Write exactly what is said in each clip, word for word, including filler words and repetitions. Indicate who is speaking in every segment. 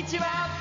Speaker 1: ちは。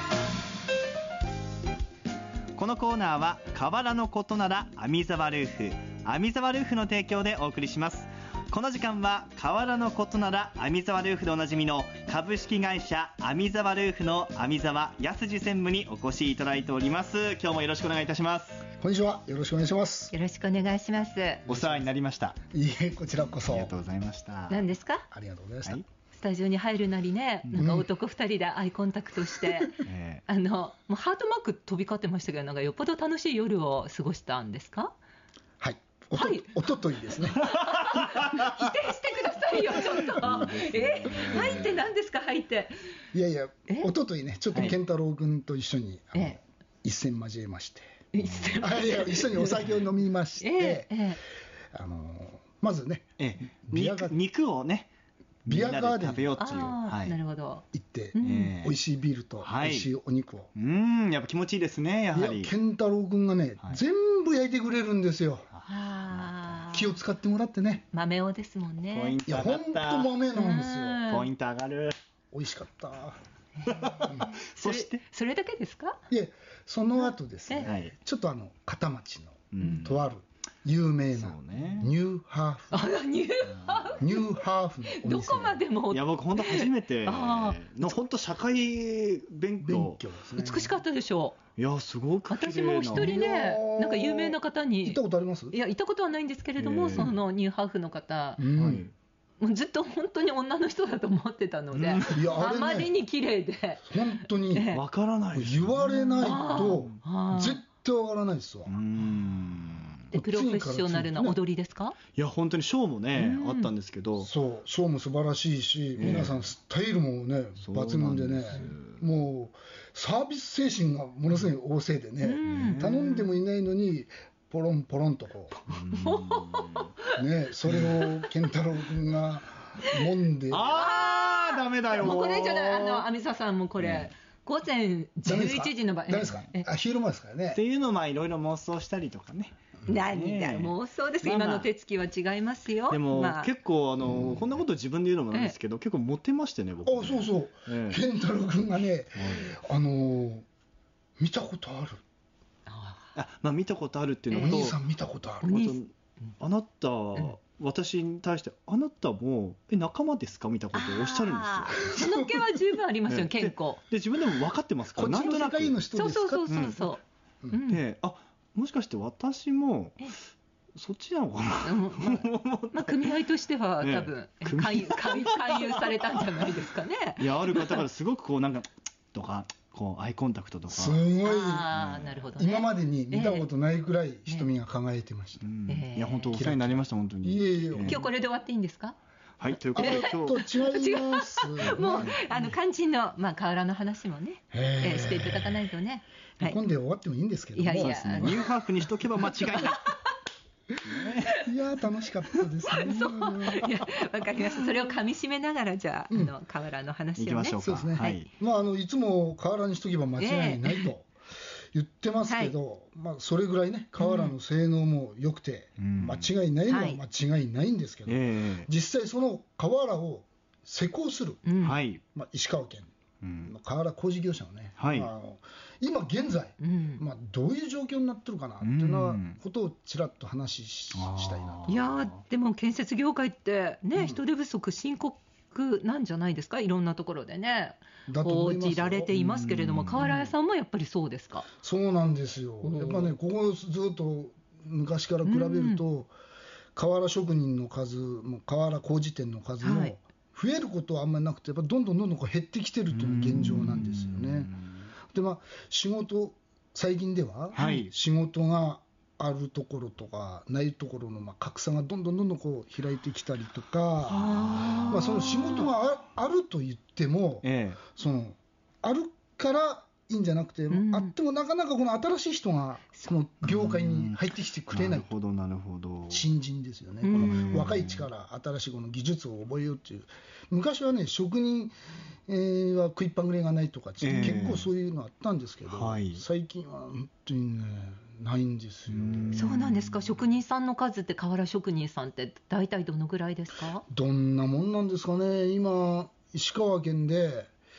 Speaker 1: このコーナーは瓦のことなら網沢ルーフ、網沢ルーフの提供でお送りします。この時間は瓦のことなら網沢ルーフでおなじみの株式会社網沢ルーフの網沢康二専務にお越しいただいております。今日もよろしくお願いいたします。
Speaker 2: こんにちは、よろしくお願いします。
Speaker 3: よろしくお願いします。
Speaker 1: お世話になりました。
Speaker 2: いえ、こちらこそ。
Speaker 1: ありがとうございました。
Speaker 3: 何ですか？
Speaker 2: ありがとうございました。はい、
Speaker 3: スタジオに入るなりね、なんか男ふたりでアイコンタクトして、うん、あのもうハートマーク飛び交ってましたけど、なんかよっぽど楽しい夜を過ごしたんですか？
Speaker 2: はい、おと、はい、おとといですね。
Speaker 3: 否定してくださいよ、ちょっと。いいえ、はいって何ですか、はいって。
Speaker 2: いやいや、おとといね、ちょっと健太郎君と一緒に、はい、あの一戦交えまして、
Speaker 3: 一戦
Speaker 2: あいや一緒にお酒を飲みまして、えええあのまずね、
Speaker 1: ええ、ビアガ肉をね、
Speaker 2: ビアガーデン
Speaker 1: 食べようっていう、
Speaker 3: はい、なるほど、
Speaker 2: 行って、うん、美味しいビールと美味しいお肉を、
Speaker 1: うん、やっぱ気持ちいいですね、やはり。
Speaker 2: 健太郎君がね、はい、全部焼いてくれるんですよ。
Speaker 3: あ、
Speaker 2: 気を使ってもらってね。
Speaker 3: 豆をですもんね。
Speaker 1: ポイント上がった。
Speaker 2: いや、ほんと豆なんですよ。
Speaker 1: ポイント上がる。
Speaker 2: 美味しかった。うん、
Speaker 3: そしてそれだけですか？
Speaker 2: いえ、その後ですね、はい、ちょっとあの片町の、うん、とある有名なニューハーフ、
Speaker 3: あ、ニューハーフ、
Speaker 2: ニューハーフのお店。
Speaker 3: どこまでも。
Speaker 1: いや、僕本当初めての本当社会勉強、
Speaker 2: 勉強ですね。
Speaker 3: 美しかったでしょう。
Speaker 1: いや、すごく綺麗な。
Speaker 3: 私も一人ね、なんか有名な方に
Speaker 2: 行ったことあります？
Speaker 3: いや、行ったことはないんですけれども、そのニューハーフの方、
Speaker 2: うん、はい、
Speaker 3: もうずっと本当に女の人だと思ってたので、うん、いや、あれね、あまりに綺麗で
Speaker 2: 本当に
Speaker 1: わからない、
Speaker 2: 言われないと絶対わからないですわ。
Speaker 1: うーん、
Speaker 3: でプロフェッショナルな踊りですか？
Speaker 1: いや、本当にショーもね、うん、あったんですけど、
Speaker 2: そう、ショーも素晴らしいし、えー、皆さんスタイルもね抜群でね、もうサービス精神がものすごい旺盛でね、うん、頼んでもいないのにポロンポロンとこう、ね、それを健太郎君が飲んで
Speaker 1: あーダメだよ、
Speaker 3: もうこれじゃない、あの網沢さんもこれ、うん、午前じゅういちじの場合、
Speaker 2: ダメですか？あ、昼間ですからね。
Speaker 1: っていうのをまあいろいろ妄想したりとかね。
Speaker 3: 何だ、妄想です、まあまあ、今の手つきは違いますよ。
Speaker 1: でも、まあ、結構あの、うん、こんなこと自分で言うのもなんですけど、ええ、結構モテましてね、僕ね。
Speaker 2: あ、そうそう、ええ、健太郎君がね、うん、あのー、見たことある。
Speaker 1: あ、まあ、見たことあるっていうのと、
Speaker 2: お兄さん見たことある。
Speaker 1: あなた、うん、私に対してあなたもえ仲間ですかみたいなことをおっしゃるんですよ。
Speaker 3: その気は十分ありますよ、ね、健康
Speaker 1: で自分でも分かってますから、
Speaker 2: こっちの世界の人ですか？
Speaker 3: そうそうそうそう、
Speaker 1: うん、で、あ、もしかして私もそっちなのかな、うん、ま
Speaker 3: あ、まあ、組合としては多分、ね、勧誘、勧誘されたんじゃないですかね。
Speaker 1: いや、ある方からすごくこうなんかとかこうアイコンタクトとか
Speaker 2: すごい、
Speaker 3: あ、なるほどね、
Speaker 2: 今までに見たことないくらい瞳が輝いてました、え
Speaker 1: ーえー、いや本当お世話になりました。本当に。
Speaker 2: いえいえ、えー、
Speaker 3: 今日これで終わっていいんですか？
Speaker 1: はい、ということで今日
Speaker 2: ちょっと違います、ね、
Speaker 3: もうあの肝心の、まあ、瓦の話もね、えー、していただかないとね、
Speaker 2: はい、今度で終わってもいいんですけども、いやいや、
Speaker 1: ね、ニューハーフにしとけば間違いない
Speaker 2: いや楽しかったですね。
Speaker 3: そう、いや、わかります。それを噛み締めながら、じゃあ、うん、あの瓦の話をね、
Speaker 1: 行きましょうか。
Speaker 2: そうですね、
Speaker 1: はい、
Speaker 2: まあ、あのいつも瓦にしとけば間違いないと言ってますけど、えーまあ、それぐらいね瓦の性能も良くて、うん、間違いないのは間違いないんですけど、はい、実際その瓦を施工する、
Speaker 1: うん
Speaker 2: まあ、石川県うん、瓦工事業者のね、
Speaker 1: はい、
Speaker 2: まあ、今現在、うんまあ、どういう状況になってるかなっていうようなことをちらっと話し、うん、したいなと。
Speaker 3: いやでも建設業界ってね、うん、人手不足深刻なんじゃないですか、いろんなところでね報じられていますけれども、瓦屋さんもやっぱりそうですか？
Speaker 2: そうなんですよ。やっぱね、ここずっと昔から比べると、うん、瓦職人の数も瓦工事店の数も、はい、増えることはあんまりなくて、やっぱどんどんどんどんこう減ってきてるというのが現状なんですよね。で、まあ、仕事、最近では、はい、仕事があるところとかないところのまあ格差がどんどんどんどんこう開いてきたりとか、あ、まあ、その仕事が あ, あると言っても、ええ、そのあるからいいんじゃなくて、うん、あってもなかなかこの新しい人がその業界に入ってきてくれない、
Speaker 1: なるほどなるほど、
Speaker 2: 新人ですよね、この若い力、新しいこの技術を覚えようっていう、昔はね職人、えー、は食いっぱぐれがないとかって、えー、結構そういうのあったんですけど、はい、最近は本当にねないんですよ。
Speaker 3: そうなんですか。職人さんの数って瓦職人さんって大体どのぐらいですか？
Speaker 2: どんなもんなんですかね。今石川県で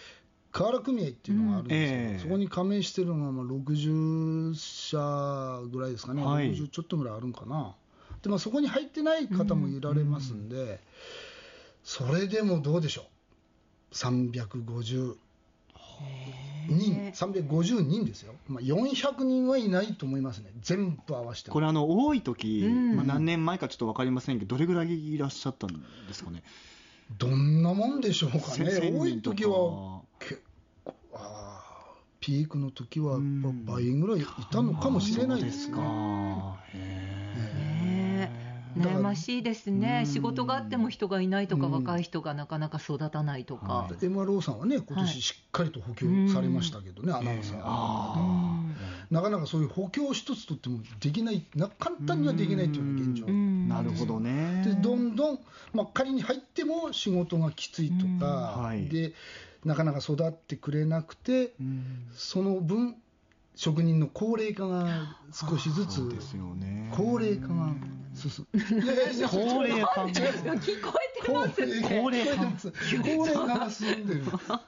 Speaker 2: 瓦組合っていうのがあるんですけど、
Speaker 1: うんえー、
Speaker 2: そこに加盟してるのがまあろくじゅっしゃぐらいですかね、はい、ろくじゅうちょっとぐらいあるんかな。で、まあ、そこに入ってない方もいられますんで、うんうん、それでもどうでしょう、さんびゃくごじゅうにん、さんびゃくごじゅうにんですよ、まあ、よんひゃくにんはいないと思いますね、全部合わせても。
Speaker 1: これあの多い時、うんまあ、何年前かちょっと分かりませんけど、どれぐらいいらっしゃったんですかね。
Speaker 2: どんなもんでしょうかね。多い時は結構、あピークの時はやっぱ倍ぐらいいたのかもしれないですね。そうですか。
Speaker 3: へー、悩ましいですね。仕事があっても人がいないとか、若い人がなかなか育たないとか、はい、
Speaker 2: エムアールオー さんはね今年しっかりと補強されましたけどね、はい、アナウンサー、えー、あなかなかそういう補強一つとってもできないな、簡単にはできないというのが現状
Speaker 1: なるほどね。
Speaker 2: でどんどん、まあ、仮に入っても仕事がきついとか、はい、でなかなか育ってくれなくて、その分職人の高齢化が少しずつ、ですよね、高齢化が進む。いやいや高齢化聞こえてますって高齢化高齢化が進んでる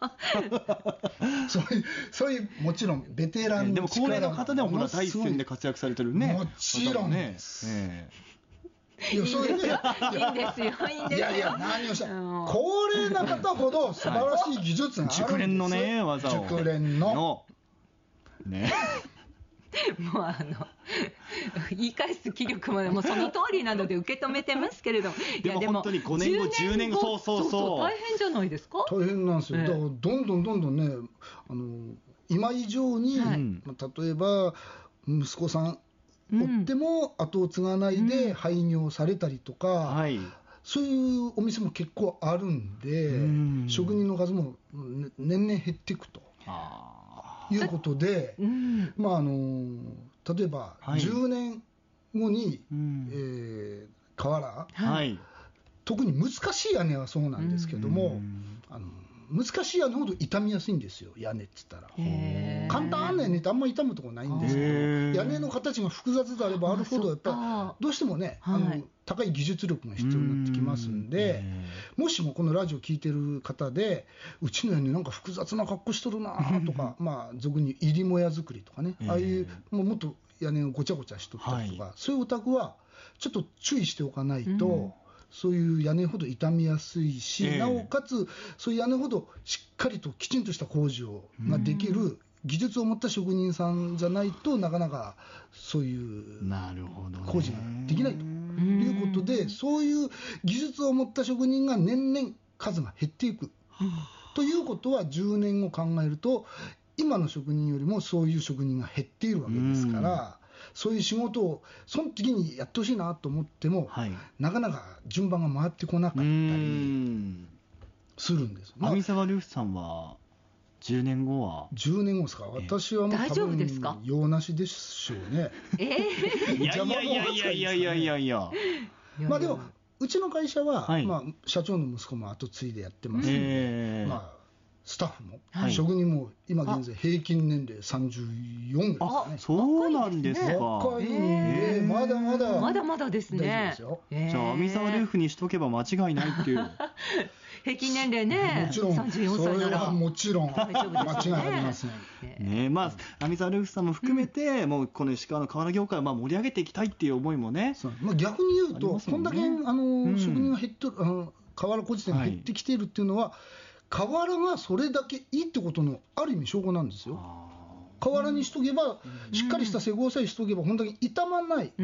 Speaker 2: そういう、そういうもちろんベテランの力、
Speaker 1: でも高齢の方でもほら第一線で活躍されてるね。
Speaker 2: もちろんです、ねえー、いやそれでいいん
Speaker 3: ですよ、いいんですよ。いやいや何をした
Speaker 2: 高齢な方ほど素晴らしい技術があるんです。
Speaker 1: 熟練のね技を
Speaker 2: 熟練の
Speaker 1: ね
Speaker 3: もうあの言い返す気力ももうその通りなので受け止めてますけれども、いや
Speaker 1: でも本当にごねんごじゅうねんごそうそうそう、そう
Speaker 3: 大変じゃないですか。
Speaker 2: 大変なんですよ、ええ、だからどんどんどんどんね、あの今以上に、はい、例えば息子さんおっても後を継がないで廃業されたりとか、うんはい、そういうお店も結構あるんで、うん、職人の数も年々減っていくということで、うん、まああの例えばじゅうねんごに、はいえー、瓦、はい、特に難しい屋根はそうなんですけども、うん、あの難しい屋根ほど傷みやすいんですよ、屋根って言ったら。簡単な屋根ってあんまり傷むところないんですけど、屋根の形が複雑であればあるほどやっぱりどうしてもね、あの、はい、高い技術力が必要になってきますんで、もしもこのラジオ聞いてる方でうちの屋根なんか複雑な格好しとるなとかまあ俗に入りもや作りとかね、ああいうもうもっと屋根をごちゃごちゃしとったりとか、はい、そういうお宅はちょっと注意しておかないと、うんそういう屋根ほど傷みやすいし、えー、なおかつそういう屋根ほどしっかりときちんとした工事をができる技術を持った職人さんじゃないとなかなかそういう工事ができないということで、そういう技術を持った職人が年々数が減っていくということはじゅうねんご考えると今の職人よりもそういう職人が減っているわけですから、そういう仕事をその時にやってほしいなと思っても、はい、なかなか順番が回ってこなかったりするんです。
Speaker 1: まあ、網沢ルーフさんはじゅうねんごは
Speaker 2: じゅうねんごですか。私はもう
Speaker 3: 大丈夫ですか。
Speaker 2: 用なしでしょうね。
Speaker 3: えー、
Speaker 1: いやいやいやいやいやいやいやいや
Speaker 2: まあでもうちの会社は、はいまあ、社長の息子も後継いでやってますので、えーまあスタッフも、はい、職人も今現在平均年齢さんじゅうよんぐらいですね。
Speaker 1: あ、そうなんですか。
Speaker 2: 若いんで、まだまだ
Speaker 3: まだまだですね。
Speaker 1: じゃあ網沢ルーフにしとけば間違いないっていう
Speaker 3: 平均年齢ね、
Speaker 2: もちろん
Speaker 3: さんじゅうよんさいなら
Speaker 2: それはもちろん間違いありません
Speaker 1: ね。まあ網沢ルーフさんも含めて、うん、もうこの石川の瓦業界をまあ盛り上げていきたいっていう思いもね。
Speaker 2: まあ、逆に言うと、ね、こんだけあの、うん、職人が減ってる、あの瓦工事店が減ってきているっていうのは、はい瓦がそれだけいいってことのある意味証拠なんですよ。瓦にしとけば、うん、しっかりした施工さえしとけば本当に傷まない、うん、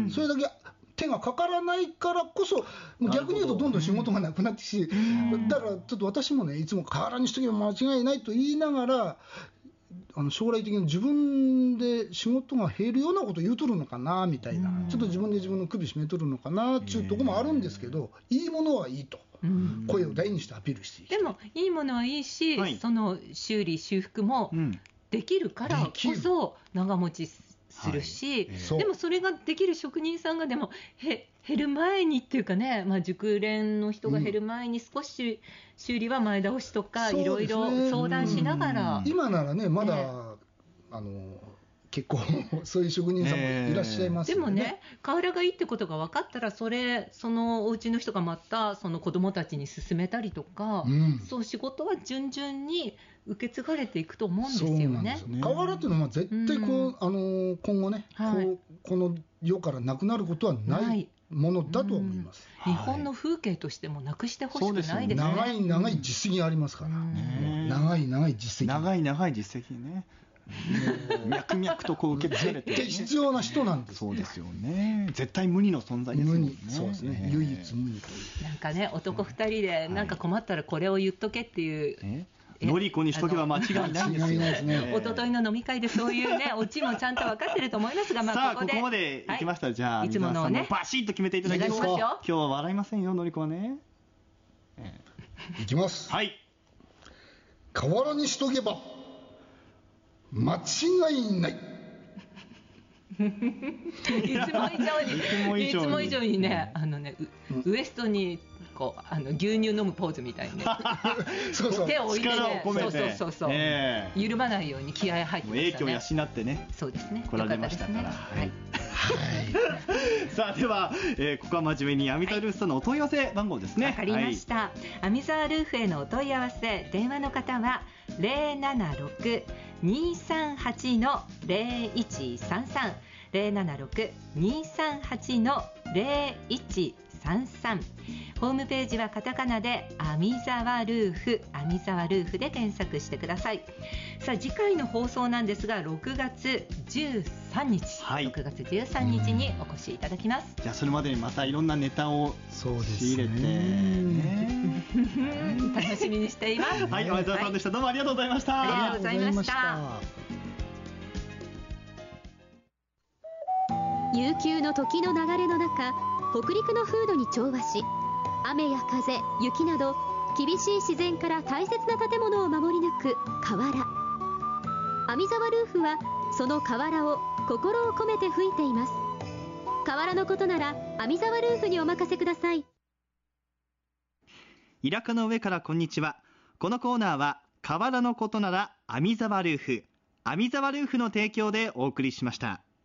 Speaker 2: それだけ手がかからないからこそ逆に言うとどんどん仕事がなくなってし、うん、だからちょっと私もねいつも瓦にしとけば間違いないと言いながらあの将来的に自分で仕事が減るようなことを言うとるのかなみたいな、うん、ちょっと自分で自分の首絞めとるのかなっていうところもあるんですけど、いいものはいいと。うん、声を大にしてアピールしていい。
Speaker 3: でもいいものはいいし、はい、その修理修復もできるからこそ長持ちするし、はい、でもそれができる職人さんがでもへ減る前にっていうかね、まあ、熟練の人が減る前に少し修理は前倒しとかいろいろ相談しながら、
Speaker 2: うん、今ならねまだ、ね、あの結構そういう職人さんもいらっしゃいますよね。
Speaker 3: でもね、瓦がいいってことが分かったら、それそのお家の人がまたその子どもたちに勧めたりとか、うん、そう仕事は順々に受け継がれていくと思うんですよね。そうなんですよね。
Speaker 2: 瓦っていうのは絶対こう、うん、あの今後ね、はい、こうこの世からなくなることはないものだと思います、
Speaker 3: うん、日本の風景としてもなくしてほしくないですね。
Speaker 2: 長い長い実績がありますから、うん、長い長い実績
Speaker 1: 長い長い実績ね脈々とこう受け継がれて、ね、
Speaker 2: 絶対必要な人なんです、ね、
Speaker 1: そうですよね。絶対無二の存在ですもんね。
Speaker 2: そうですね、唯一無二という。
Speaker 3: なんかね、男二人でなんか困ったらこれを言っとけっていう、
Speaker 1: えのりこにしとけば間違いないんですよね。
Speaker 3: おとといの飲み会でそういうねオチもちゃんと分かってると思いますが、まあ、
Speaker 1: さあ こ, こ, ここまで行きました、はい、じゃあいつものねバシッと決めていただきましょう。今日は笑いませんよ、のりこはね、
Speaker 2: えー、いきます。
Speaker 1: はい。
Speaker 2: 瓦にしとけば間違いない。
Speaker 3: いつも以上にいつも以上にね、あのね、ウ, ウエストにこうあの牛乳飲むポーズみたいに、ね、
Speaker 2: そうそう
Speaker 3: 手を置いて、ね、
Speaker 1: 力を込めて、
Speaker 3: そうそうそうそう、えー、緩まないように気合い入ってましたね。
Speaker 1: 影響養ってね、
Speaker 3: そうですね、
Speaker 1: 来られましたから、ね、はい、はい、さあでは、えー、ここは真面目にアミザルーフさんのお問い合わせ番号ですね。
Speaker 3: わかりました、はい、アミザルーフへのお問い合わせ、電話の方は ゼロななろく にーさんはち のゼロいちさんさん ゼロななろく にーさんはち のゼロいちさんさん、ホームページはカタカナでアミザワルーフ、アミザワルーフで検索してください。さあ次回の放送なんですがろくがつじゅうさんにち、はい、ろくがつじゅうさんにちにお越しいただきます。
Speaker 1: じゃあそれまでにまたいろんなネタを仕入れて、ね、
Speaker 3: 楽しみにしています。
Speaker 1: はい、前澤さんでした、はい、どうもありがとうございました。
Speaker 3: ありがとうございました。
Speaker 4: 悠久の時の流れの中、北陸の風土に調和し、雨や風、雪など厳しい自然から大切な建物を守り抜く瓦。アミザワルーフはその瓦を心を込めて吹いています。瓦のことならアミザワルーフにお任せください。
Speaker 1: イラカの上からこんにちは。このコーナーは瓦のことならアミザワルーフ、アミザワルーフの提供でお送りしました。